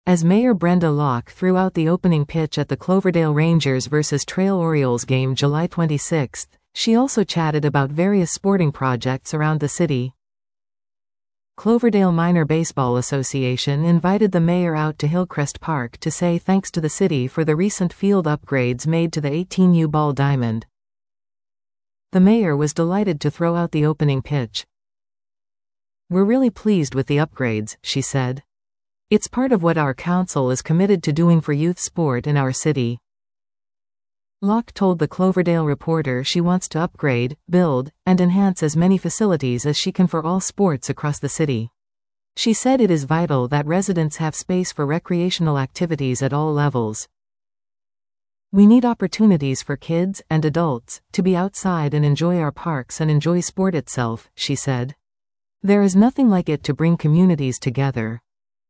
As Mayor Brenda Locke threw out the opening pitch at the Cloverdale Rangers vs Trail Orioles game July 26, she also chatted about various sporting projects around the city. Cloverdale Minor Baseball Association invited the mayor out to Hillcrest Park to say thanks to the city for the recent field upgrades made to the 18U ball diamond. The mayor was delighted to throw out the opening pitch. "We're really pleased with the upgrades," she said. "It's part of what our council is committed to doing for youth sport in our city." Locke told the Cloverdale Reporter she wants to upgrade, build, and enhance as many facilities as she can for all sports across the city. She said it is vital that residents have space for recreational activities at all levels. "We need opportunities for kids and adults to be outside and enjoy our parks and enjoy sport itself," she said. "There is nothing like it to bring communities together."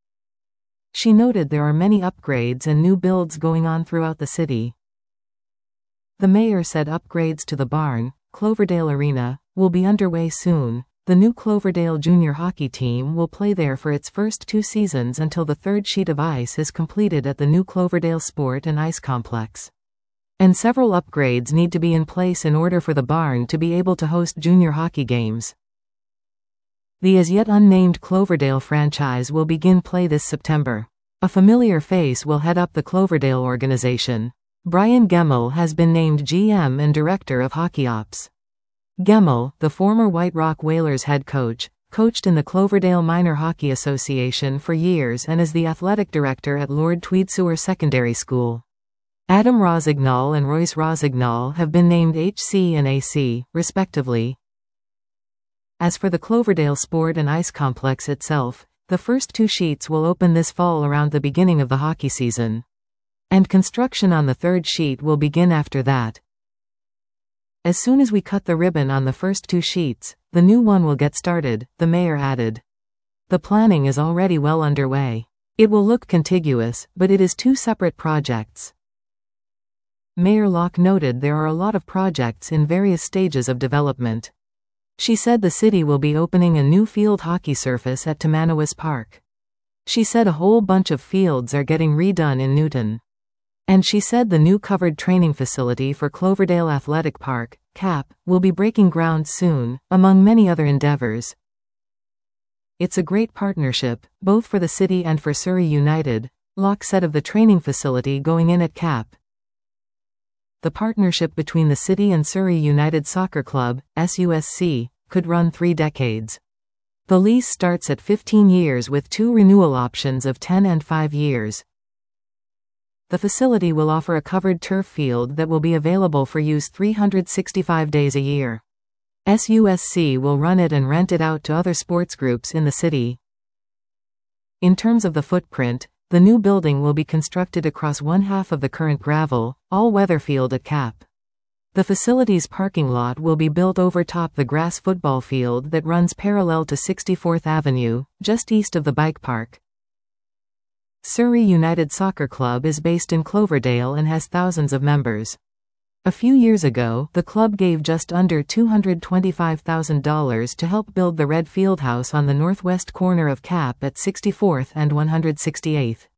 She noted there are many upgrades and new builds going on throughout the city. The mayor said upgrades to the barn, Cloverdale Arena, will be underway soon. The new Cloverdale junior hockey team will play there for its first 2 seasons until the third sheet of ice is completed at the new Cloverdale Sport and Ice Complex. And several upgrades need to be in place in order for the barn to be able to host junior hockey games. The as yet unnamed Cloverdale franchise will begin play this September. A familiar face will head up the Cloverdale organization. Brian Gemmell has been named GM and Director of Hockey Ops. Gemmell, the former White Rock Whalers head coach, coached in the Cloverdale Minor Hockey Association for years and is the athletic director at Lord Tweedsewer Secondary School. Adam Rosignol and Royce Rosignol have been named HC and AC, respectively. As for the Cloverdale Sport and Ice Complex itself, the first 2 sheets will open this fall around the beginning of the hockey season. And construction on the third sheet will begin after that. "As soon as we cut the ribbon on the first 2 sheets, the new one will get started," the mayor added. "The planning is already well underway. It will look contiguous, but it is 2 separate projects." Mayor Locke noted there are a lot of projects in various stages of development. She said the city will be opening a new field hockey surface at Tamanowas Park. She said a whole bunch of fields are getting redone in Newton. And she said the new covered training facility for Cloverdale Athletic Park, CAP, will be breaking ground soon, among many other endeavors. "It's a great partnership, both for the city and for Surrey United," Locke said of the training facility going in at CAP. The partnership between the city and Surrey United Soccer Club, SUSC, could run 3 decades. The lease starts at 15 years with 2 renewal options of 10 and 5 years. The facility will offer a covered turf field that will be available for use 365 days a year. SUSC will run it and rent it out to other sports groups in the city. In terms of the footprint, the new building will be constructed across 1/2 of the current gravel, all-weather field at CAP. The facility's parking lot will be built over top the grass football field that runs parallel to 64th Avenue, just east of the bike park. Surrey United Soccer Club is based in Cloverdale and has thousands of members. A few years ago, the club gave just under $225,000 to help build the Red Fieldhouse on the northwest corner of CAP at 64th and 168th.